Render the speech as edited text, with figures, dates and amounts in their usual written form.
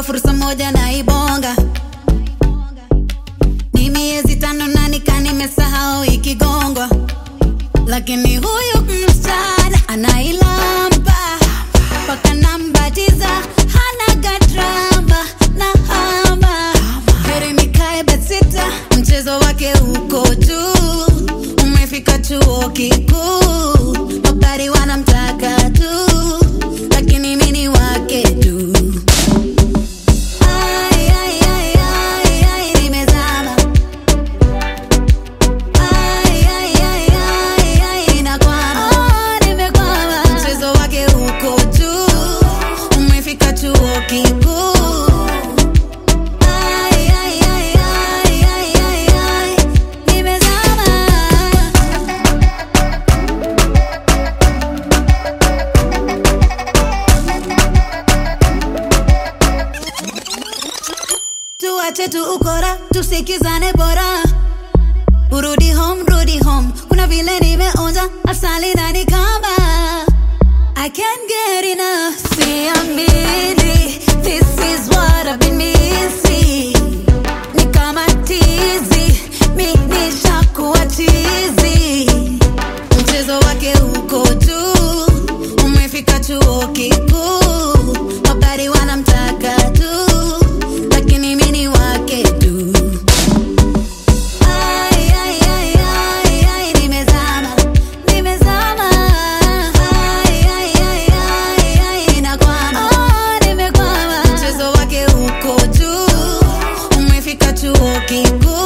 fursa moja na ibonga. Ni miezi 5 na nika nimesahau ikigongwa. Lakini huyu msichana anailamba paka nambatiza, hana gadrama na hama. Heri nikae bedsita, mchezo wake uko juu. Umefika chuo kikuu, mabari wanamtaka tu, lakini mini wake tu. Ay, ay, ay, ay, ay, nimezama. Ay, ay, ay, ay, ay, nakwama. Oh, nimekwama. Mchezo wake uko juu, umefika chuo kikuu. Ay, ay, ay, ay, ay, ay, ay, nimezama. Tuache tu ukora, tusikizane bora. Urudi home, kuna vile nimeonja asali na nikamba. I can't get enough, siamini, this is what I've been missing. Ni kama tizi, mi nishakuwa chizi. Mchezo wake uko juu, umefika chuo kikuu. Mabari wanamtaka tu, lakini mini wake tu. Ay, ay, ay, ay, ay, nimezama, nimezama. Ay, ay, ay, ay, ay, nakwama. Oh, nimekwama. Mchezo wake uko juu, umefika chuo kikuu.